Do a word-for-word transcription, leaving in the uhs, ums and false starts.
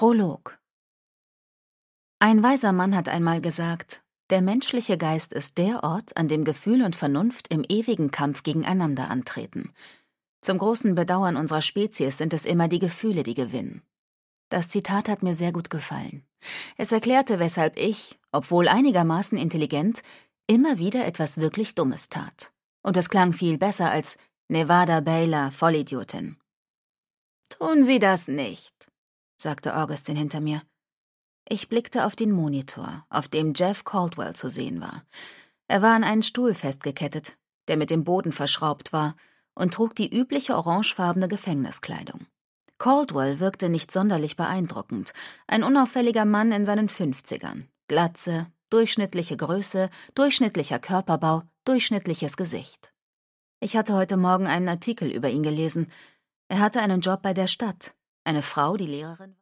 Prolog. Ein weiser Mann hat einmal gesagt, der menschliche Geist ist der Ort, an dem Gefühl und Vernunft im ewigen Kampf gegeneinander antreten. Zum großen Bedauern unserer Spezies sind es immer die Gefühle, die gewinnen. Das Zitat hat mir sehr gut gefallen. Es erklärte, weshalb ich, obwohl einigermaßen intelligent, immer wieder etwas wirklich Dummes tat. Und es klang viel besser als Nevada Baylor, Vollidiotin. »Tun Sie das nicht«, sagte Augustin hinter mir. Ich blickte auf den Monitor, auf dem Jeff Caldwell zu sehen war. Er war an einen Stuhl festgekettet, der mit dem Boden verschraubt war, und trug die übliche orangefarbene Gefängniskleidung. Caldwell wirkte nicht sonderlich beeindruckend, ein unauffälliger Mann in seinen Fünfzigern, Glatze, durchschnittliche Größe, durchschnittlicher Körperbau, durchschnittliches Gesicht. Ich hatte heute Morgen einen Artikel über ihn gelesen. Er hatte einen Job bei der Stadt, eine Frau, die Lehrerin war.